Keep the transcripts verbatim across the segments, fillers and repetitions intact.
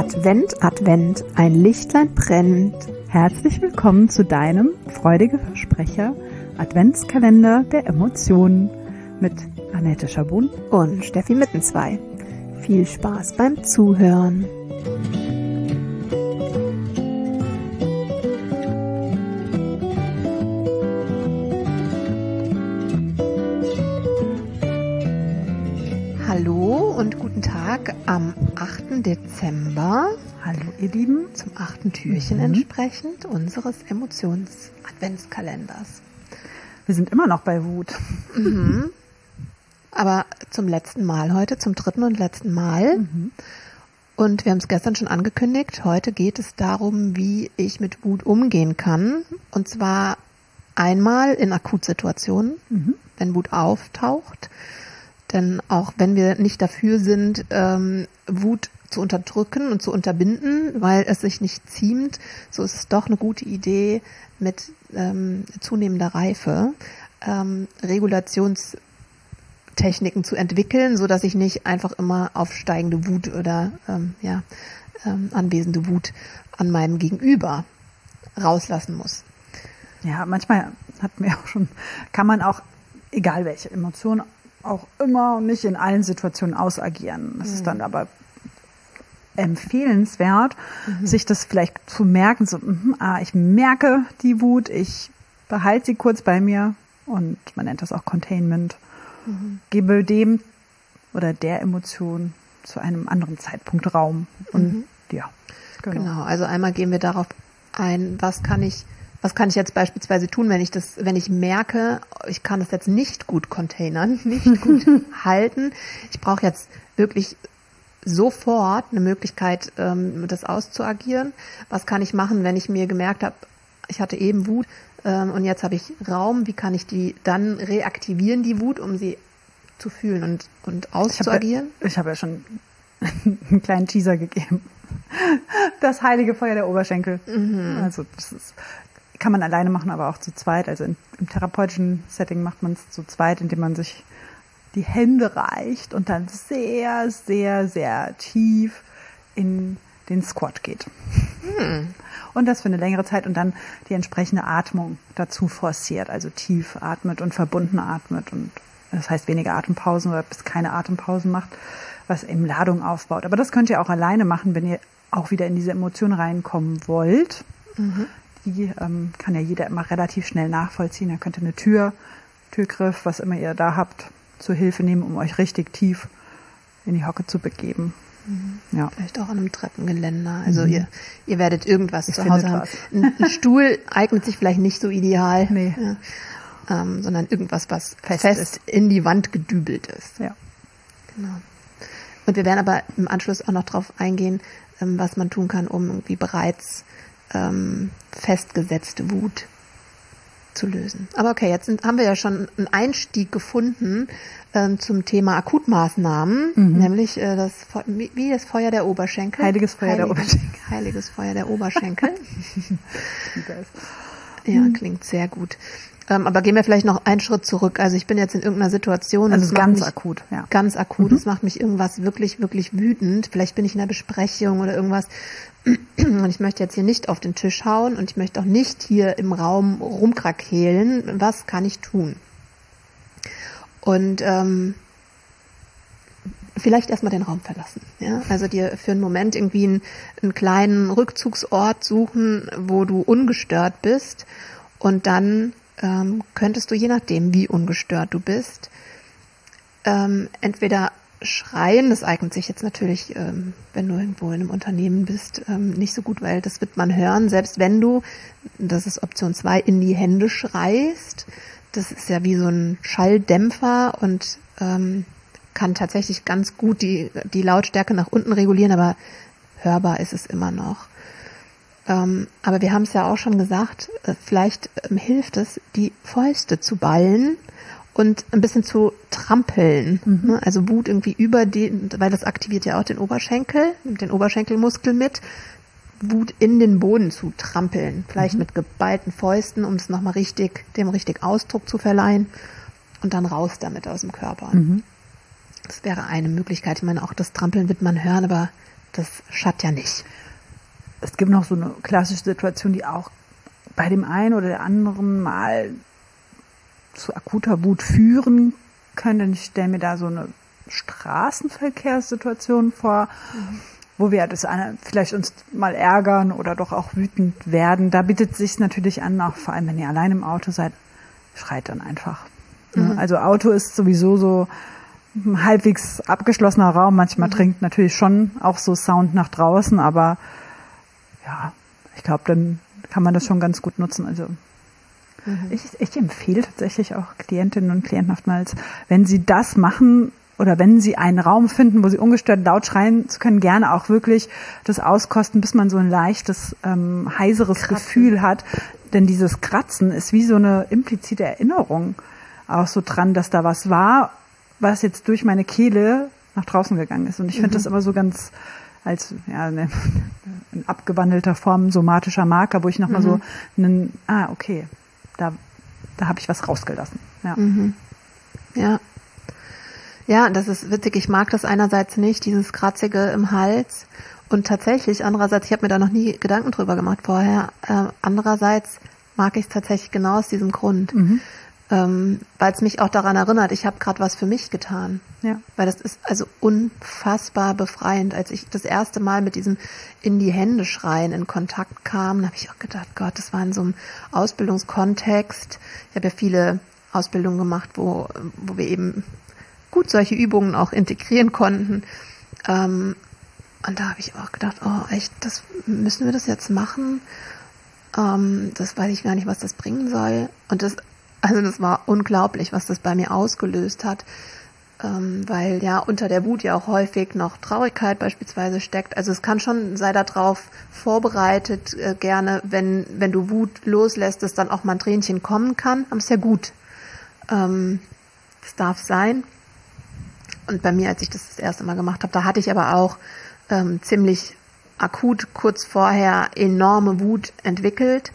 Advent, Advent, ein Lichtlein brennt. Herzlich willkommen zu deinem freudige Versprecher Adventskalender der Emotionen mit Annette Schabun und Steffi Mittenzwei. Viel Spaß beim Zuhören. Hallo und guten Tag am achten Dezember. Hallo ihr Lieben. Zum achten Türchen mhm. entsprechend unseres Emotions-Adventskalenders. Wir sind immer noch bei Wut. Mhm. Aber zum letzten Mal heute, zum dritten und letzten Mal. Mhm. Und wir haben es gestern schon angekündigt. Heute geht es darum, wie ich mit Wut umgehen kann. Und zwar einmal in Akutsituationen, mhm. wenn Wut auftaucht. Denn auch wenn wir nicht dafür sind, ähm, Wut zu unterdrücken und zu unterbinden, weil es sich nicht ziemt, so ist es doch eine gute Idee, mit ähm, zunehmender Reife ähm, Regulationstechniken zu entwickeln, so dass ich nicht einfach immer aufsteigende Wut oder ähm, ja, ähm, anwesende Wut an meinem Gegenüber rauslassen muss. Ja, manchmal hat mir auch schon, kann man auch, egal welche Emotion, auch immer und nicht in allen Situationen ausagieren. Das mhm. ist dann aber empfehlenswert, mhm. sich das vielleicht zu merken, so, mh, ah, ich merke die Wut, ich behalte sie kurz bei mir und man nennt das auch Containment. Mhm. Gebe dem oder der Emotion zu einem anderen Zeitpunkt Raum. Und mhm. ja, genau. Genau, also einmal gehen wir darauf ein, was kann ich Was kann ich jetzt beispielsweise tun, wenn ich das, wenn ich merke, ich kann das jetzt nicht gut containern, nicht gut halten. Ich brauche jetzt wirklich sofort eine Möglichkeit, ähm, das auszuagieren. Was kann ich machen, wenn ich mir gemerkt habe, ich hatte eben Wut ähm, und jetzt habe ich Raum. Wie kann ich die dann reaktivieren, die Wut, um sie zu fühlen und, und auszuagieren? Ich habe ja, hab ja schon einen kleinen Teaser gegeben. Das heilige Feuer der Oberschenkel. Mhm. Also das ist kann man alleine machen, aber auch zu zweit. Also in, im therapeutischen Setting macht man es zu zweit, indem man sich die Hände reicht und dann sehr, sehr, sehr tief in den Squat geht. Hm. Und das für eine längere Zeit und dann die entsprechende Atmung dazu forciert, also tief atmet und verbunden atmet und das heißt weniger Atempausen oder bis keine Atempausen macht, was eben Ladung aufbaut. Aber das könnt ihr auch alleine machen, wenn ihr auch wieder in diese Emotion reinkommen wollt. Mhm. Die ähm, kann ja jeder immer relativ schnell nachvollziehen. Ihr könnt eine Tür, Türgriff, was immer ihr da habt, zur Hilfe nehmen, um euch richtig tief in die Hocke zu begeben. Mhm. Ja. Vielleicht auch an einem Treppengeländer. Also mhm. ihr, ihr werdet irgendwas ich zu Hause haben. Ein, ein Stuhl eignet sich vielleicht nicht so ideal, nee. ja, ähm, sondern irgendwas, was fest, fest in die Wand gedübelt ist. Ja. Genau. Und wir werden aber im Anschluss auch noch drauf eingehen, ähm, was man tun kann, um irgendwie bereits Ähm, festgesetzte Wut zu lösen. Aber okay, jetzt sind, haben wir ja schon einen Einstieg gefunden ähm, zum Thema Akutmaßnahmen, mhm. nämlich äh, das wie, wie das Feuer der Oberschenkel. Heiliges Feuer Heilige, der Oberschenkel. Heiliges Feuer der Oberschenkel. Ja, klingt sehr gut. Ähm, aber gehen wir vielleicht noch einen Schritt zurück. Also ich bin jetzt in irgendeiner Situation. Also ganz akut, ja. Ganz akut. Es mhm. macht mich irgendwas wirklich, wirklich wütend. Vielleicht bin ich in einer Besprechung oder irgendwas. Und ich möchte jetzt hier nicht auf den Tisch hauen und ich möchte auch nicht hier im Raum rumkrakehlen. Was kann ich tun? Und ähm, vielleicht erstmal den Raum verlassen. Ja? Also dir für einen Moment irgendwie einen, einen kleinen Rückzugsort suchen, wo du ungestört bist. Und dann ähm, könntest du, je nachdem, wie ungestört du bist, ähm, entweder schreien, das eignet sich jetzt natürlich, ähm, wenn du irgendwo in einem Unternehmen bist, ähm, nicht so gut, weil das wird man hören, selbst wenn du, das ist Option zwei, in die Hände schreist. Das ist ja wie so ein Schalldämpfer und ähm, kann tatsächlich ganz gut die, die Lautstärke nach unten regulieren, aber hörbar ist es immer noch. Ähm, aber wir haben es ja auch schon gesagt, äh, vielleicht ähm, hilft es, die Fäuste zu ballen und ein bisschen zu trampeln. Mhm. Ne? Also Wut irgendwie über den, weil das aktiviert ja auch den Oberschenkel, nimmt den Oberschenkelmuskel mit, Wut in den Boden zu trampeln. Vielleicht mhm. mit geballten Fäusten, um es nochmal richtig, dem richtig Ausdruck zu verleihen und dann raus damit aus dem Körper. Mhm. Das wäre eine Möglichkeit. Ich meine, auch das Trampeln wird man hören, aber das schadet ja nicht. Es gibt noch so eine klassische Situation, die auch bei dem einen oder der anderen mal zu akuter Wut führen könnte. Ich stelle mir da so eine Straßenverkehrssituation vor, mhm. wo wir das eine, vielleicht uns mal ärgern oder doch auch wütend werden. Da bietet es sich natürlich an, auch vor allem wenn ihr allein im Auto seid, schreit dann einfach. Mhm. Also Auto ist sowieso so ein halbwegs abgeschlossener Raum. Manchmal mhm. dringt natürlich schon auch so Sound nach draußen, aber ja, ich glaube, dann kann man das schon ganz gut nutzen. Also mhm. ich, ich empfehle tatsächlich auch Klientinnen und Klienten oftmals, wenn sie das machen oder wenn sie einen Raum finden, wo sie ungestört laut schreien zu können, gerne auch wirklich das auskosten, bis man so ein leichtes, ähm, heiseres Kratzen. Gefühl hat. Denn dieses Kratzen ist wie so eine implizite Erinnerung auch so dran, dass da was war, was jetzt durch meine Kehle nach draußen gegangen ist. Und ich finde mhm. das immer so ganz als ja eine, in abgewandelter Form somatischer Marker, wo ich nochmal mhm. so einen, ah, okay, da, da habe ich was rausgelassen. Ja. Mhm. Ja. Ja, das ist witzig. Ich mag das einerseits nicht, dieses Kratzige im Hals. Und tatsächlich, andererseits, ich habe mir da noch nie Gedanken drüber gemacht vorher, äh, andererseits mag ich es tatsächlich genau aus diesem Grund. Mhm. Ähm, weil es mich auch daran erinnert, ich habe gerade was für mich getan. Ja. Weil das ist also unfassbar befreiend. Als ich das erste Mal mit diesem in die Hände schreien in Kontakt kam, habe ich auch gedacht, Gott, das war in so einem Ausbildungskontext. Ich habe ja viele Ausbildungen gemacht, wo, wo wir eben gut solche Übungen auch integrieren konnten. Ähm, und da habe ich auch gedacht, oh echt, das müssen wir das jetzt machen? Ähm, das weiß ich gar nicht, was das bringen soll. Und das Also das war unglaublich, was das bei mir ausgelöst hat, ähm, weil ja unter der Wut ja auch häufig noch Traurigkeit beispielsweise steckt. Also es kann schon, sei darauf vorbereitet, äh, gerne, wenn wenn du Wut loslässt, dass dann auch mal ein Tränchen kommen kann. Aber ist ja gut. Ähm, das darf sein. Und bei mir, als ich das das erste Mal gemacht habe, da hatte ich aber auch ähm, ziemlich akut kurz vorher enorme Wut entwickelt.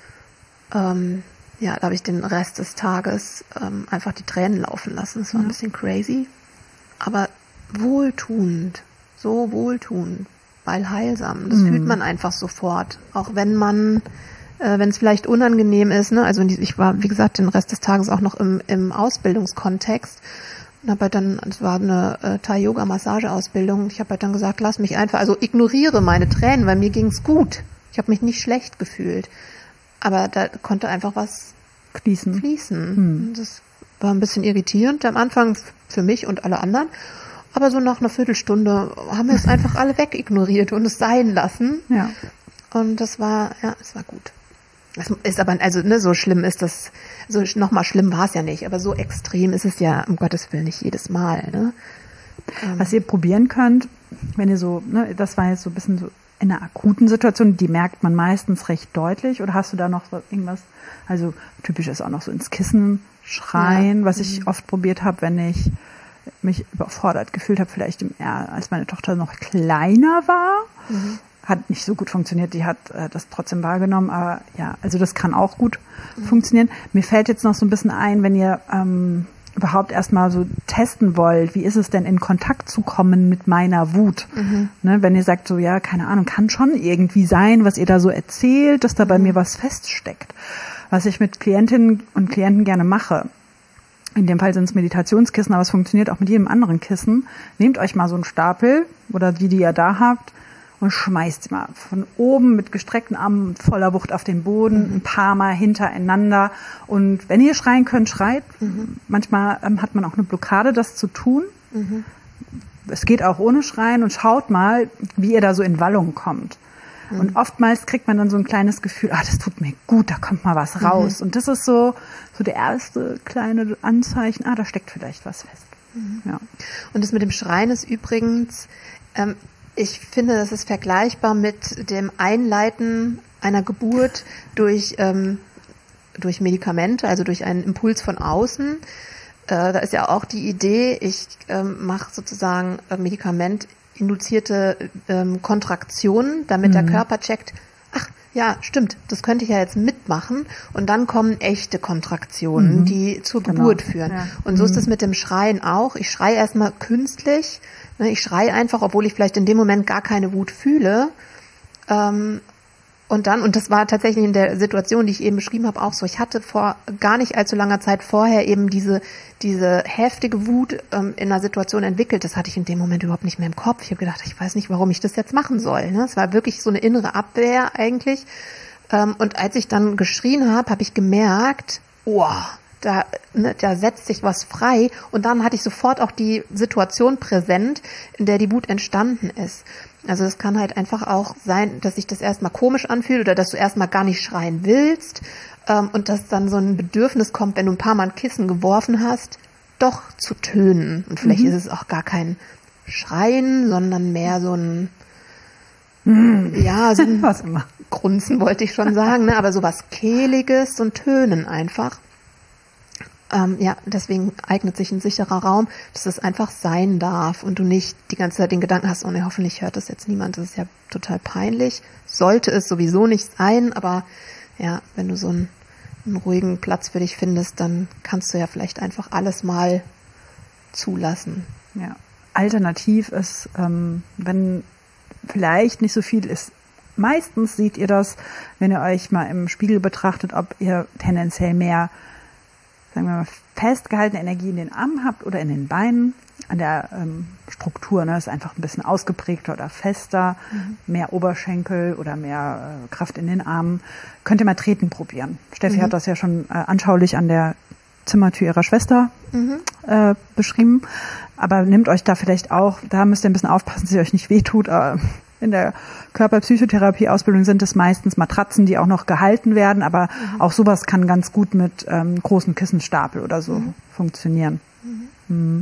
Ähm, Ja, da habe ich den Rest des Tages ähm, einfach die Tränen laufen lassen. Das war ja. ein bisschen crazy, aber wohltuend, so wohltuend, weil heilsam. Das mhm. fühlt man einfach sofort, auch wenn man, äh, wenn es vielleicht unangenehm ist. Ne? Also ich war, wie gesagt, den Rest des Tages auch noch im, im Ausbildungskontext und habe halt dann, es war eine äh, Thai-Yoga-Massage-Ausbildung. Ich habe halt dann gesagt, lass mich einfach, also ignoriere meine Tränen, weil mir ging's gut. Ich habe mich nicht schlecht gefühlt. Aber da konnte einfach was fließen. fließen. Hm. Das war ein bisschen irritierend am Anfang für mich und alle anderen. Aber so nach einer Viertelstunde haben wir es einfach alle wegignoriert und es sein lassen. Ja. Und das war, ja, es war gut. Das ist aber, also, ne, so schlimm ist das, so nochmal schlimm war es ja nicht, aber so extrem ist es ja, um Gottes Willen, nicht jedes Mal, ne? Was ihr probieren könnt, wenn ihr so, ne, das war jetzt so ein bisschen so, in einer akuten Situation, die merkt man meistens recht deutlich, oder hast du da noch so irgendwas, also typisch ist auch noch so ins Kissen schreien, ja. was ich mhm. oft probiert habe, wenn ich mich überfordert gefühlt habe, vielleicht im, ja, als meine Tochter noch kleiner war, mhm. hat nicht so gut funktioniert, die hat äh, das trotzdem wahrgenommen, aber ja, also das kann auch gut mhm. funktionieren. Mir fällt jetzt noch so ein bisschen ein, wenn ihr ähm, überhaupt erstmal so testen wollt, wie ist es denn in Kontakt zu kommen mit meiner Wut? Mhm. Ne, wenn ihr sagt so, ja, keine Ahnung, kann schon irgendwie sein, was ihr da so erzählt, dass da bei mhm. mir was feststeckt. Was ich mit Klientinnen und Klienten gerne mache, in dem Fall sind es Meditationskissen, aber es funktioniert auch mit jedem anderen Kissen. Nehmt euch mal so einen Stapel oder die, die ihr da habt, und schmeißt sie mal von oben mit gestreckten Armen voller Wucht auf den Boden, mhm. ein paar Mal hintereinander. Und wenn ihr schreien könnt, schreit. Mhm. Manchmal ähm, hat man auch eine Blockade, das zu tun. Mhm. Es geht auch ohne Schreien, und schaut mal, wie ihr da so in Wallung kommt. Mhm. Und oftmals kriegt man dann so ein kleines Gefühl, ah, das tut mir gut, da kommt mal was raus. Mhm. Und das ist so, so der erste kleine Anzeichen, ah, da steckt vielleicht was fest. Mhm. Ja. Und das mit dem Schreien ist übrigens, ähm, ich finde, das ist vergleichbar mit dem Einleiten einer Geburt durch, ähm, durch Medikamente, also durch einen Impuls von außen. Äh, da ist ja auch die Idee, ich ähm, mache sozusagen äh, medikamentinduzierte ähm, Kontraktionen, damit mhm. der Körper checkt, ach ja, stimmt, das könnte ich ja jetzt mitmachen und dann kommen echte Kontraktionen, mhm. die zur genau. Geburt führen. Ja. Und so mhm. ist es mit dem Schreien auch. Ich schreie erstmal künstlich, ne, ich schreie einfach, obwohl ich vielleicht in dem Moment gar keine Wut fühle. Ähm, Und dann, und das war tatsächlich in der Situation, die ich eben beschrieben habe, auch so. Ich hatte vor gar nicht allzu langer Zeit vorher eben diese diese heftige Wut ähm, in einer Situation entwickelt. Das hatte ich in dem Moment überhaupt nicht mehr im Kopf. Ich habe gedacht, ich weiß nicht, warum ich das jetzt machen soll. Ne? Es war wirklich so eine innere Abwehr eigentlich. Ähm, und als ich dann geschrien habe, habe ich gemerkt, oh, da, ne, da setzt sich was frei. Und dann hatte ich sofort auch die Situation präsent, in der die Wut entstanden ist. Also es kann halt einfach auch sein, dass sich das erstmal komisch anfühlt oder dass du erstmal gar nicht schreien willst ähm, und dass dann so ein Bedürfnis kommt, wenn du ein paar Mal ein Kissen geworfen hast, doch zu tönen. Und vielleicht mhm. ist es auch gar kein Schreien, sondern mehr so ein, mhm. ja, so ein was immer. Grunzen wollte ich schon sagen, ne? Aber so was Kehliges, so ein Tönen einfach. Ähm, ja, deswegen eignet sich ein sicherer Raum, dass es einfach sein darf und du nicht die ganze Zeit den Gedanken hast, oh ne, hoffentlich hört das jetzt niemand, das ist ja total peinlich. Sollte es sowieso nicht sein, aber ja, wenn du so einen, einen ruhigen Platz für dich findest, dann kannst du ja vielleicht einfach alles mal zulassen. Ja, alternativ ist, ähm, wenn vielleicht nicht so viel ist, meistens seht ihr das, wenn ihr euch mal im Spiegel betrachtet, ob ihr tendenziell mehr sagen wir mal, festgehaltene Energie in den Armen habt oder in den Beinen, an der ähm, Struktur, ne, ist einfach ein bisschen ausgeprägter oder fester, mhm. mehr Oberschenkel oder mehr äh, Kraft in den Armen. Könnt ihr mal Treten probieren. Steffi mhm. hat das ja schon äh, anschaulich an der Zimmertür ihrer Schwester mhm. äh, beschrieben. Aber nehmt euch da vielleicht auch, da müsst ihr ein bisschen aufpassen, dass ihr euch nicht wehtut, aber in der Körperpsychotherapie-Ausbildung sind es meistens Matratzen, die auch noch gehalten werden, aber mhm. auch sowas kann ganz gut mit ähm, großen Kissenstapel oder so mhm. funktionieren. Mhm. Mhm.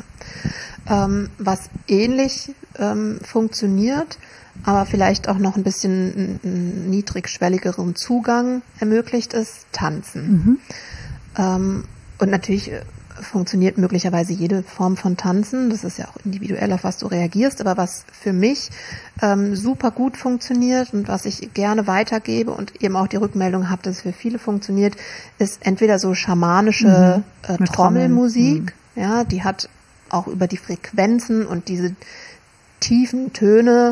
Ja. Ähm, was ähnlich ähm, funktioniert, aber vielleicht auch noch ein bisschen einen niedrigschwelligeren Zugang ermöglicht, ist Tanzen. Mhm. Ähm, und natürlich funktioniert möglicherweise jede Form von Tanzen. Das ist ja auch individuell, auf was du reagierst. Aber was für mich ähm, super gut funktioniert und was ich gerne weitergebe und eben auch die Rückmeldung habe, dass es für viele funktioniert, ist entweder so schamanische mhm. äh, Trommelmusik. Mhm. Ja, die hat auch über die Frequenzen und diese tiefen Töne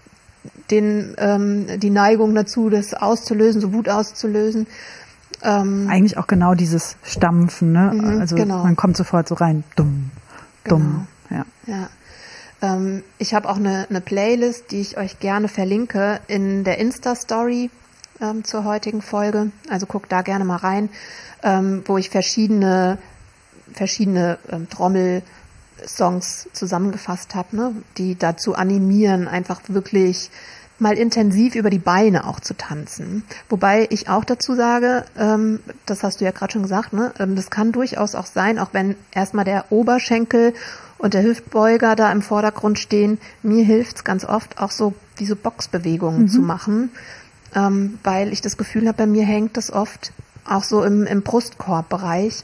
den, ähm, die Neigung dazu, das auszulösen, so Wut auszulösen. Ähm, Eigentlich auch genau dieses Stampfen, ne? Mhm, also genau. Man kommt sofort so rein, dumm, dumm. Genau. Ja. Ja. Ähm, ich habe auch eine, eine Playlist, die ich euch gerne verlinke in der Insta-Story ähm, zur heutigen Folge. Also guckt da gerne mal rein, ähm, wo ich verschiedene verschiedene ähm, Trommel-Songs zusammengefasst habe, ne? Die dazu animieren, einfach wirklich mal intensiv über die Beine auch zu tanzen. Wobei ich auch dazu sage, ähm, das hast du ja gerade schon gesagt, ne, ähm, das kann durchaus auch sein, auch wenn erstmal der Oberschenkel und der Hüftbeuger da im Vordergrund stehen. Mir hilft's ganz oft auch so diese Boxbewegungen mhm. zu machen, ähm, weil ich das Gefühl habe, bei mir hängt das oft auch so im, im Brustkorbbereich.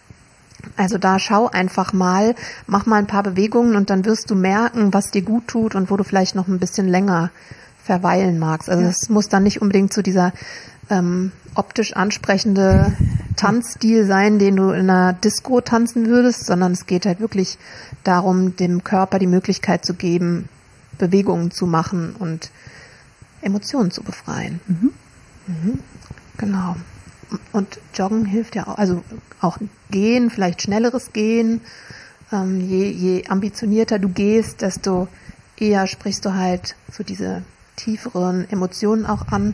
Also da schau einfach mal, mach mal ein paar Bewegungen und dann wirst du merken, was dir gut tut und wo du vielleicht noch ein bisschen länger verweilen magst. Also es ja. muss dann nicht unbedingt so dieser ähm, optisch ansprechende Tanzstil sein, den du in einer Disco tanzen würdest, sondern es geht halt wirklich darum, dem Körper die Möglichkeit zu geben, Bewegungen zu machen und Emotionen zu befreien. Mhm. Mhm. Genau. Und Joggen hilft ja auch, also auch Gehen, vielleicht schnelleres Gehen. Ähm, je, je ambitionierter du gehst, desto eher sprichst du halt so diese tieferen Emotionen auch an.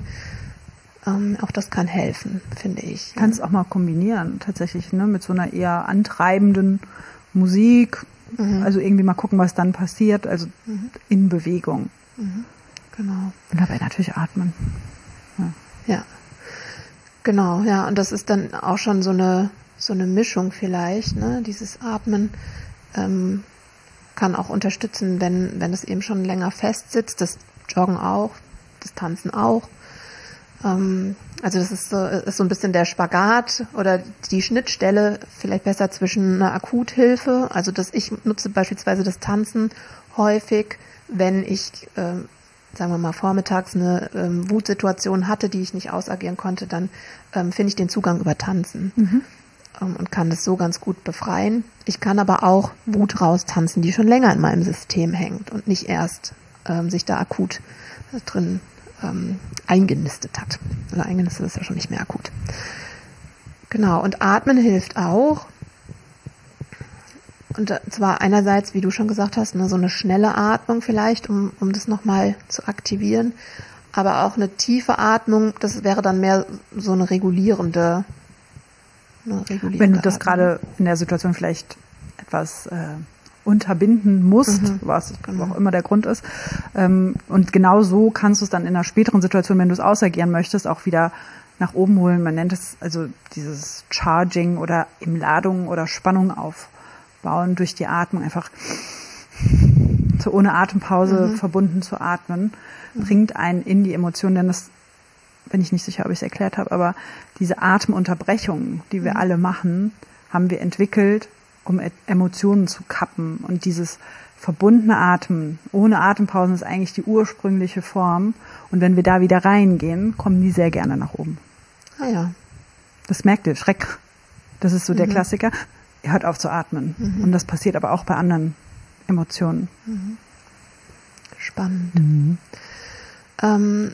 Ähm, auch das kann helfen, finde ich. Kannst auch mal kombinieren, tatsächlich, ne, mit so einer eher antreibenden Musik. Mhm. Also irgendwie mal gucken, was dann passiert. Also mhm. in Bewegung. Mhm. Genau. Und dabei natürlich atmen. Ja. ja. Genau, ja. Und das ist dann auch schon so eine so eine Mischung vielleicht, ne? Dieses Atmen ähm, kann auch unterstützen, wenn wenn es eben schon länger fest sitzt. Das Joggen auch, das Tanzen auch. Ähm, also das ist so, ist so ein bisschen der Spagat oder die Schnittstelle vielleicht besser zwischen einer Akuthilfe. Also dass ich nutze beispielsweise das Tanzen häufig, wenn ich äh, sagen wir mal, vormittags eine ähm, Wutsituation hatte, die ich nicht ausagieren konnte, dann ähm, finde ich den Zugang über Tanzen mhm. ähm, und kann das so ganz gut befreien. Ich kann aber auch Wut raustanzen, die schon länger in meinem System hängt und nicht erst ähm, sich da akut drin ähm, eingenistet hat. Oder eingenistet ist ja schon nicht mehr akut. Genau, und Atmen hilft auch. Und zwar einerseits, wie du schon gesagt hast, ne, so eine schnelle Atmung vielleicht, um, um das nochmal zu aktivieren. Aber auch eine tiefe Atmung, das wäre dann mehr so eine regulierende, eine regulierende Wenn du das Atmung. gerade in der Situation vielleicht etwas äh, unterbinden musst, Mhm. was Genau. auch immer der Grund ist. Ähm, und genau so kannst du es dann in einer späteren Situation, wenn du es ausagieren möchtest, auch wieder nach oben holen. Man nennt es also dieses Charging oder im Ladung oder Spannung aufbauen durch die Atmung, einfach so ohne Atempause Mhm. verbunden zu atmen, bringt einen in die Emotion, denn das bin ich nicht sicher, ob ich es erklärt habe, aber diese Atemunterbrechungen, die wir Mhm. alle machen, haben wir entwickelt, um E- Emotionen zu kappen. Und dieses verbundene Atmen ohne Atempausen ist eigentlich die ursprüngliche Form. Und wenn wir da wieder reingehen, kommen die sehr gerne nach oben. Ah ja. Das merkt ihr, Schreck. Das ist so der Mhm. Klassiker. Ihr hört auf zu atmen. Mhm. Und das passiert aber auch bei anderen Emotionen. Spannend. Mhm. Ähm,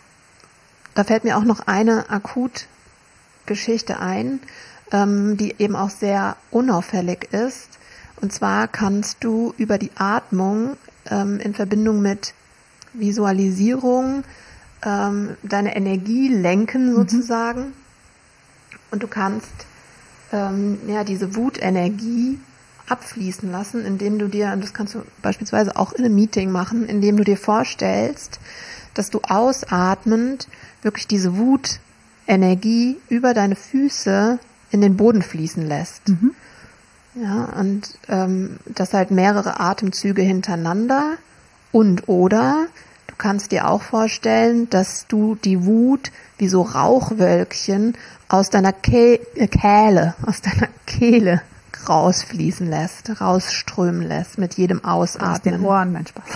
da fällt mir auch noch eine Akutgeschichte ein, ähm, die eben auch sehr unauffällig ist. Und zwar kannst du über die Atmung ähm, in Verbindung mit Visualisierung ähm, deine Energie lenken sozusagen. Und du kannst ähm, ja diese Wutenergie abfließen lassen, indem du dir, und das kannst du beispielsweise auch in einem Meeting machen, indem du dir vorstellst, dass du ausatmend wirklich diese Wutenergie über deine Füße in den Boden fließen lässt. Mhm. Ja, und ähm, das halt mehrere Atemzüge hintereinander. Und oder du kannst dir auch vorstellen, dass du die Wut wie so Rauchwölkchen aus deiner Ke- äh, Kehle, aus deiner Kehle rausfließen lässt, rausströmen lässt mit jedem Aus den Ausatmen. Ohren, nein, Spaß.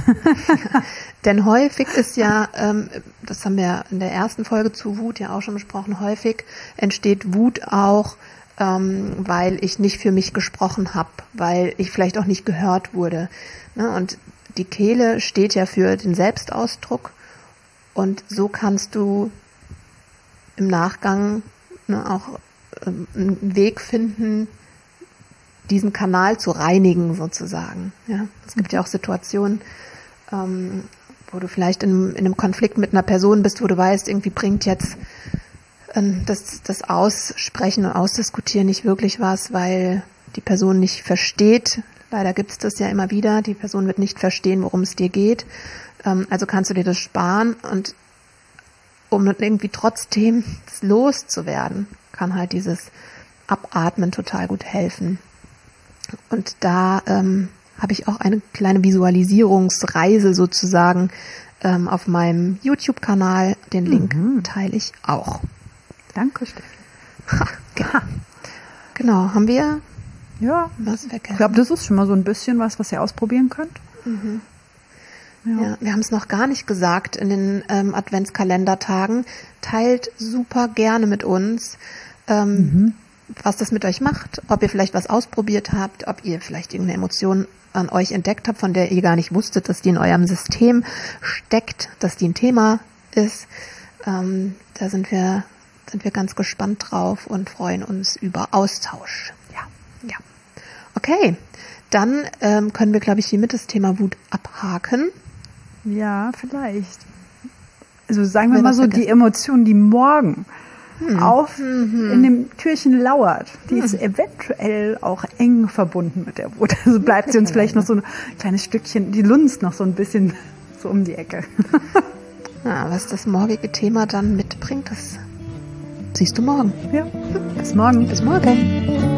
Denn häufig ist ja, ähm, das haben wir in der ersten Folge zu Wut ja auch schon besprochen, häufig entsteht Wut auch, ähm, weil ich nicht für mich gesprochen habe, weil ich vielleicht auch nicht gehört wurde. Ne? Und die Kehle steht ja für den Selbstausdruck und so kannst du im Nachgang ne, auch ähm, einen Weg finden, diesen Kanal zu reinigen sozusagen. Ja, es gibt ja auch Situationen, ähm, wo du vielleicht in, in einem Konflikt mit einer Person bist, wo du weißt, irgendwie bringt jetzt ähm, das, das Aussprechen und Ausdiskutieren nicht wirklich was, weil die Person nicht versteht. Leider gibt es das ja immer wieder. Die Person wird nicht verstehen, worum es dir geht. Ähm, also kannst du dir das sparen und um irgendwie trotzdem loszuwerden, kann halt dieses Abatmen total gut helfen. Und da ähm, habe ich auch eine kleine Visualisierungsreise sozusagen ähm, auf meinem YouTube-Kanal. Den Link Mhm. teile ich auch. Danke, Steffi. Ha, genau. Genau, haben wir Ja, was ich vergessen? glaube, das ist schon mal so ein bisschen was, was ihr ausprobieren könnt. Mhm. Ja. Ja, wir haben es noch gar nicht gesagt in den ähm, Adventskalendertagen. Teilt super gerne mit uns, ähm, Mhm. was das mit euch macht, ob ihr vielleicht was ausprobiert habt, ob ihr vielleicht irgendeine Emotion an euch entdeckt habt, von der ihr gar nicht wusstet, dass die in eurem System steckt, dass die ein Thema ist. Ähm, da sind wir, sind wir ganz gespannt drauf und freuen uns über Austausch. Ja. Ja. Okay, dann ähm, können wir, glaube ich, hiermit das Thema Wut abhaken. Ja, vielleicht. Also sagen wir Wer mal was so, die vergessen? Emotion, die morgen Hm. auf Mhm. in dem Türchen lauert, die ist eventuell auch eng verbunden mit der Wut. Also bleibt sie uns vielleicht noch so ein kleines Stückchen, die lunzt noch so ein bisschen so um die Ecke. Ja, was das morgige Thema dann mitbringt, das siehst du morgen. Ja, bis morgen. Bis morgen.